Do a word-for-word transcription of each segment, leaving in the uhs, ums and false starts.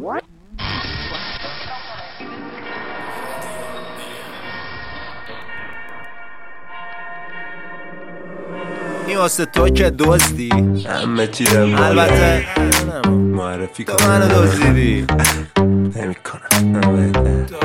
این واسه تو که دزدی همه چیرم البته معرفی تو منو دزدیدی نمیکنم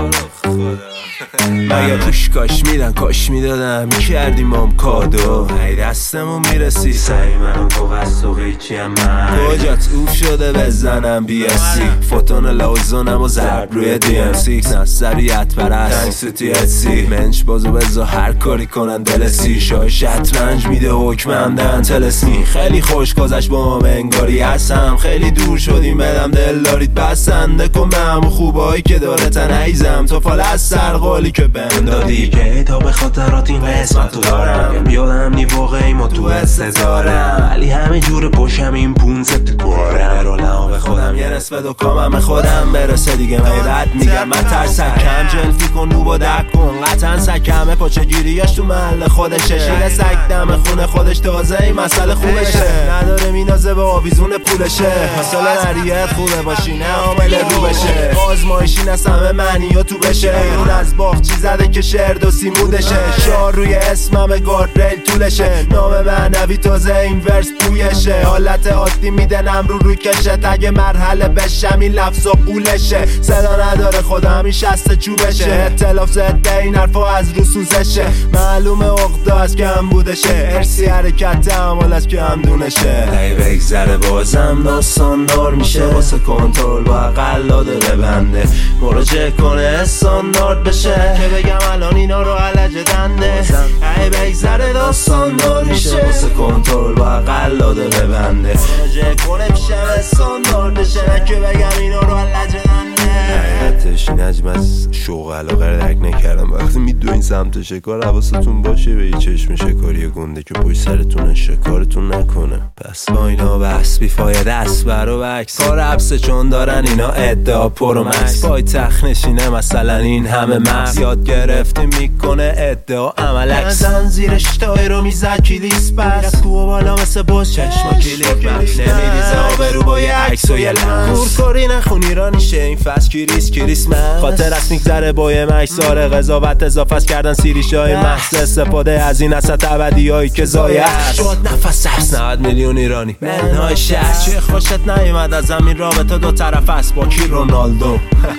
مگه توش کاش میدن کاش میدادم میکردیم مام کادو ای دستمون میرسی سعی منو تو قصد و قیچی هم من کجات اوف شده بزنم بی اسی فوتون لازونم و ضرب روی دی ام سیکس نصریت پرست تنگسیتی اتسی منش بازو بزا هر کاری کنن دل سی شای شطرنج میده حکمم دن تلسمی خیلی خوش گذشت با ما انگاری هستم خیلی دور شدیم بدم دل دارید بسنده کن به همون خوبایی که داره تنیزم تو فال از سرقالی که بهم دادی که تا به خاطرات این قسمت تو دارم یادم نی واقعی ما تو استزارم ولی همه جور پشم این پونزه تو کارم رولم به خودم یه نصف دو کامم خودم برسه دیگه من رد میگم من ترسکم جلفی کن نوب و دک کن قطعا سکمه پاچه گیریاش تو محل خودشه شیر سک دم خونه خودش تازه این مسئله خوبشه نداره مینازه به آویزون پولشه حاصل نریت خوبه باشی نه عامل رو بشه آزمایشی نسمه معنی و تو بشه اون از باغچی زده که شعر دو سیمودشه شعر روی اسمم گاردریل طولشه نام معنوی تازه این ورس پویشه حالت عادی میدنم رو روی کشه تگ مرحله بشم این لفظ و قولشه صدا نداره خدا همین شست چوبشه اطلاف زده این حرفا از رو سوزشه معلومه عقده از که هم بودشه ارسی حرکت تعامل از که هم دونشه ای بگذره بازم داستان دار میشه واسه کنترل با قلاده ببنده مراجعه کنه استاندارد بشه که بگم الان اینا رو علجه دنده ای بگذره داستان دار میشه واسه کنترل با قلاده ببنده مراجعه کنه میشه استاندارد بشه که بگم اینا رو علجه دنده حقیقتش نجم از شوق علاقه رک نکردم وقتی میدوین سمت شکار حواستون باشه به یه چشم شکاری گنده که پشت سرتون شکارتون نکنه پس با اینا بحث بیفاید است برو بکس کار عبسه چون دارن اینا ادعا پرو مکس پای تخت نشینه مثلا این همه مغز یاد گرفتی میکنه ادعا عمل عکس زنزیرش تایی رو میزد کلیس بس کوه بالا مثل باز چشما کلیپ مکس نمیریزه آبرو با یه عکس و یه لنس کورکوری نخون ایرانیشه این فصل کریس کریسمس خاطر است میگذره با یه مکساره قضاوت اضافه کردن سیریش های محض استفاده از این اصد ابدی هایی که زایه شد نفس هست نود میلیون ایرانی منهای شست چه خوشت نیومد از زمین رابطه دو طرف است با کی رونالدو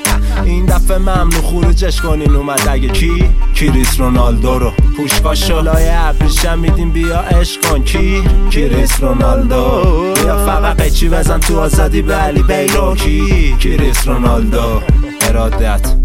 این دفعه ممنون خروجش کنین اومد اگه کی کریس رونالدو رو پوشکاشو لای ابریشم میدیم بیا عشق کن کی کریس رونالدو بیا فقط قیچی بزن تو آزادی به علی بیرو کی کریس رونالدو ارادت